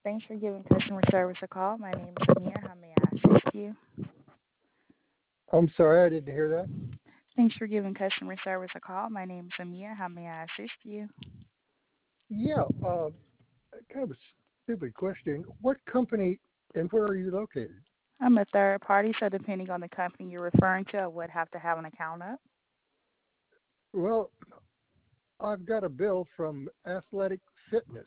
Thanks for giving customer service a call. My name is Amir. How may I assist you? I'm sorry, I didn't hear that. Thanks for giving customer service a call. My name is Amir. How may I assist you? Yeah, kind of a stupid question. What company and where are you located? I'm a third party, so depending on the company you're referring to, I would have to have an account up. Well, I've got a bill from Athletic Fitness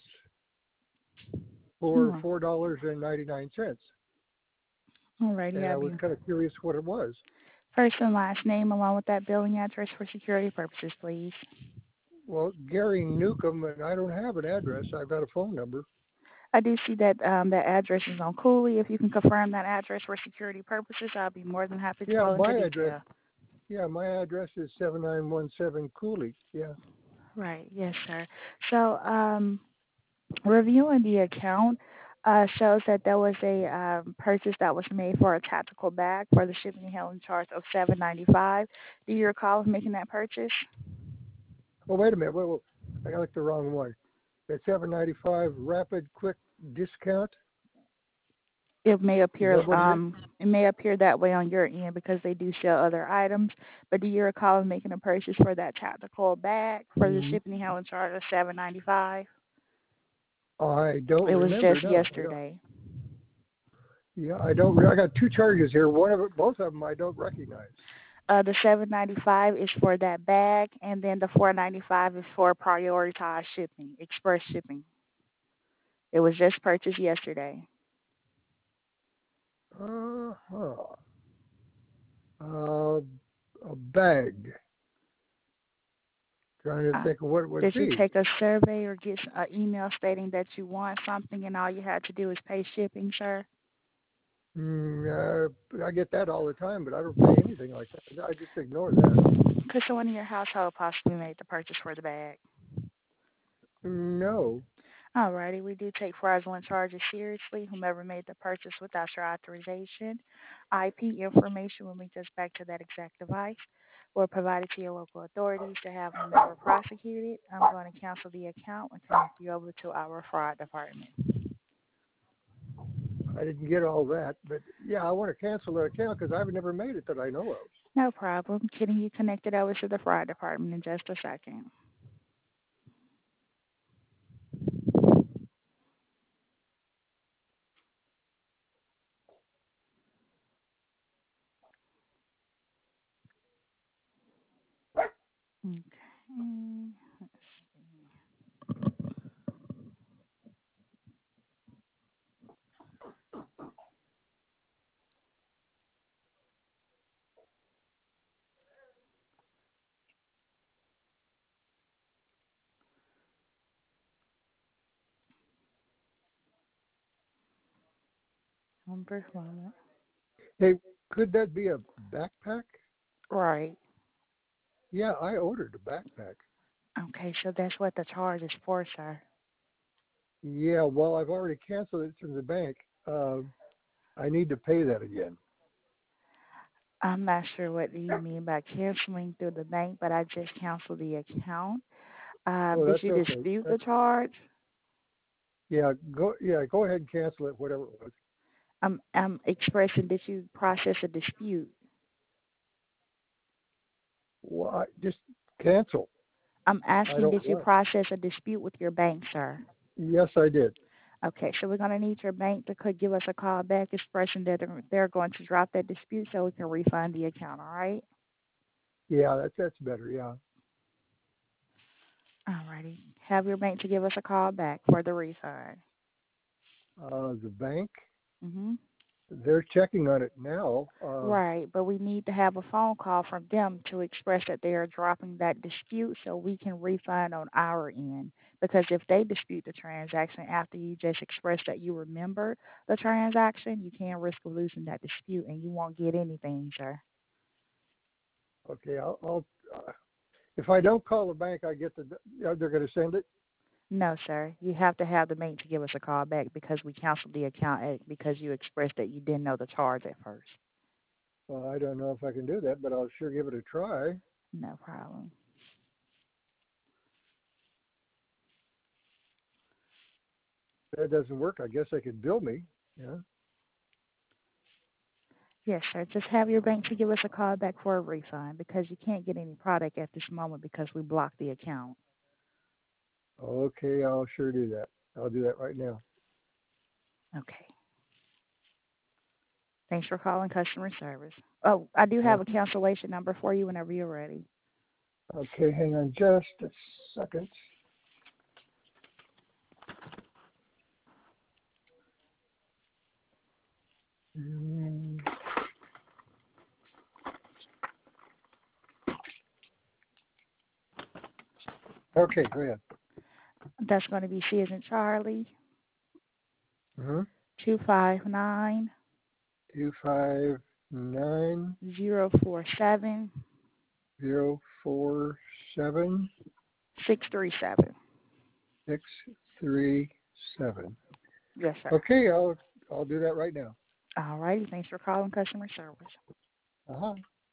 for Hmm. $4.99, Alrighty, and I I'll was be kind of curious what it was. first and last name along with that billing address for security purposes, please. Well, Gary Newcomb, and I don't have an address. I've got a phone number. I do see that that address is on Cooley. If you can confirm that address for security purposes, I'll be more than happy to Yeah, go into my address. detail. Yeah, my address is 7917 Cooley. Yeah. Right, yes, sir. So, reviewing the account shows that there was a purchase that was made for a tactical bag for the shipping and handling charge of $7.95. Do you recall making that purchase? Oh, wait a minute. Wait. I got the wrong one. It's 795 Rapid Quick Discount. It may Is appear that what it is? it may appear that way on your end because they do sell other items. But do you recall making a purchase for that tactical bag for the Mm, shipping and handling charge of $7.95? I don't It was remember. just No, I don't. yesterday. Yeah, I don't. I got two charges here. Both of them, I don't recognize. The $7.95 is for that bag, and then the $4.95 is for prioritized shipping, express shipping. It was just purchased yesterday. Uh-huh. Uh, a bag. Trying to Uh, think of what it would did you be. take a survey or get an email stating that you want something and all you had to do is pay shipping, sir? I get that all the time, but I don't pay anything like that. I just ignore that. Could someone in your household possibly made the purchase for the bag? No. Alrighty, we do take fraudulent charges seriously. Whomever made the purchase without your authorization, IP information will link us back to that exact device. We'll provide it to your local authorities to have whomever prosecuted. I'm going to cancel the account and connect you over to our fraud department. I didn't get all that, but yeah, I want to cancel that account because I've never made it that I know of. No problem. Getting you connected over to the fraud department in just a second. Okay. Let's see. One brief moment. Hey, could that be a backpack? Right. Yeah, I ordered a backpack. Okay, so that's what the charge is for, sir. Yeah, well, I've already canceled it from the bank. Uh, I need to pay that again. I'm not sure what you mean by canceling through the bank, but I just canceled the account. Oh, Did that's you okay. dispute the charge? Go ahead and cancel it, whatever it was. I'm expressing, did you process a dispute? Well, just cancel. I'm I asking, don't did you want. process a dispute with your bank, sir? Yes, I did. Okay, so we're going to need your bank to could give us a call back expressing that they're going to drop that dispute so we can refund the account, all right? Yeah, that's better. Yeah. All righty. Have your bank to give us a call back for the refund. The bank, Mm-hmm. they're checking on it now. Right, but we need to have a phone call from them to express that they are dropping that dispute so we can refund on our end. Because if they dispute the transaction after you just expressed that you remember the transaction, you can risk of losing that dispute and you won't get anything, sir. Okay, I'll if I don't call the bank, I get they're going to send it. No, sir. You have to have the bank to give us a call back because we canceled the account because you expressed that you didn't know the charge at first. Well, I don't know if I can do that, but I'll sure give it a try. No problem. that doesn't work, I guess they could bill me. Yeah. Yes, sir. Just have your bank to give us a call back for a refund because you can't get any product at this moment because we blocked the account. Okay, I'll sure do that. I'll do that right now. Okay. Thanks for calling customer service. Oh, I do have a Uh-huh. cancellation number for you whenever you're ready. Okay, hang on just a second. Mm, Okay, go ahead. That's going to be C as in Charlie, Mm-hmm. 259 259 047 047 637. 637. Yes, sir. Okay, I'll do that right now. All righty. Thanks for calling customer service. Uh-huh.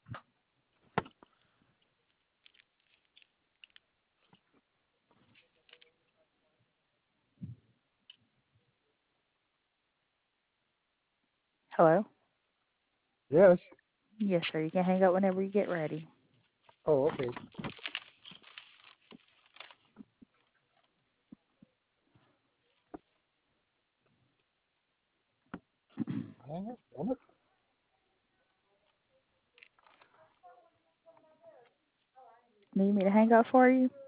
Hello? Yes. Yes, sir. You can hang up whenever you get ready. Oh, okay. Damn it. Need me to hang up for you?